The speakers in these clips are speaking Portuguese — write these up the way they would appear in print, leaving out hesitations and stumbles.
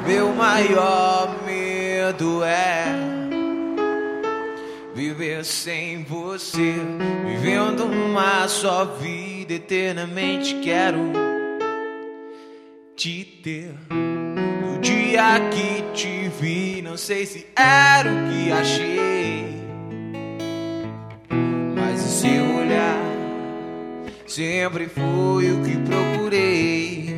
Meu maior medo é viver sem você, vivendo uma só vida eternamente. Quero te ter. No dia que te vi, não sei se era o que achei, mas o seu olhar sempre foi o que procurei.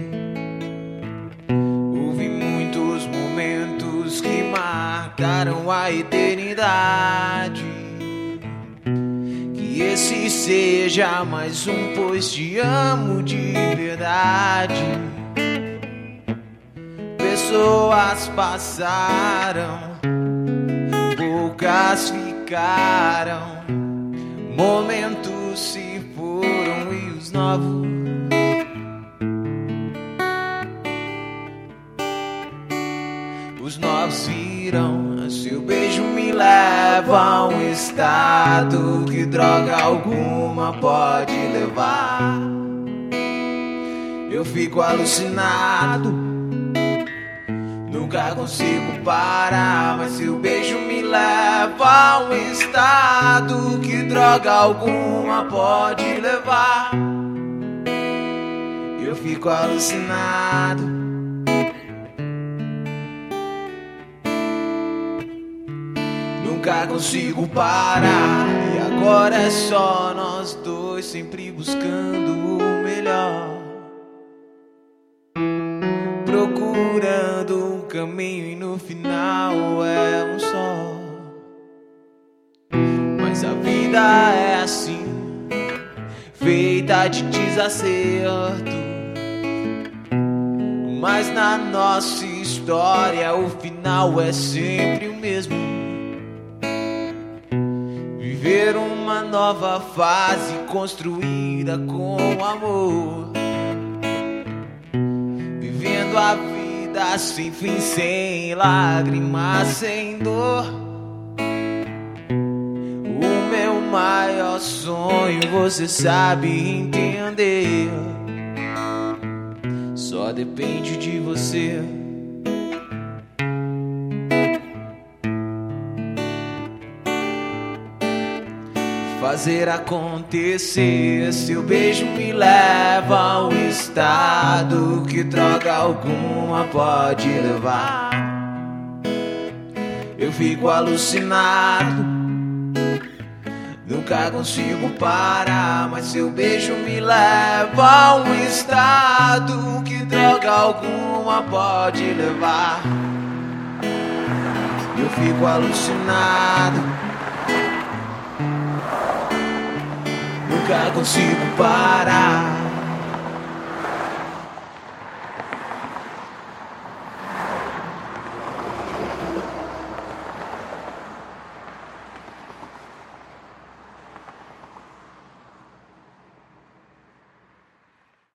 Houve muitos momentos que marcaram a eternidade. Que esse seja mais um, pois te amo de verdade. Pessoas passaram, poucas ficaram. Momentos se foram e os novos virão. Seu beijo me leva a um estado que droga alguma pode levar. Eu fico alucinado, nunca consigo parar, mas seu beijo me leva a um estado que droga alguma pode levar. Eu fico alucinado, nunca consigo parar. E agora é só nós dois, sempre buscando o melhor, procurando um caminho e no final é um só. Mas a vida é assim, feita de desacerto. Mas na nossa história o final é sempre o mesmo. Viver uma nova fase construída com amor, vivendo a vida sem fim, sem lágrimas, sem dor. O meu maior sonho você sabe entender, só depende de você. Fazer acontecer. Seu beijo me leva a um estado que droga alguma pode levar. Eu fico alucinado, nunca consigo parar, mas seu beijo me leva a um estado que droga alguma pode levar. Eu fico alucinado, nunca consigo parar.